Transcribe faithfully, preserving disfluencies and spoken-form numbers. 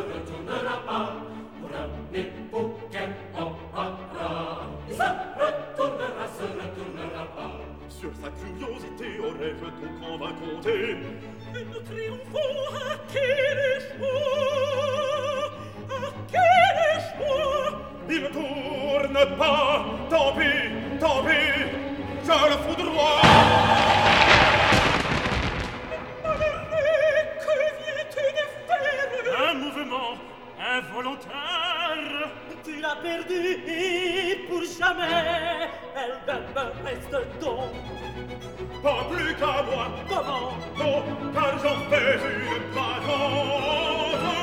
retournera pas pour un époux qu'elle aura. Il se retournera, se retournera pas. Sur sa curiosité aurais-je donc en vain compté. Et nous triomphons à quel choix, à quel choix. Il ne tourne pas, tant pis, tant pis, je le foudroie. Malheureux, que viens-tu de faire? Un mouvement involontaire. Tu l'as perdue et pour jamais, elle me reste donc. Pas plus qu'à moi. Comment? Non, car j'en fais une patente.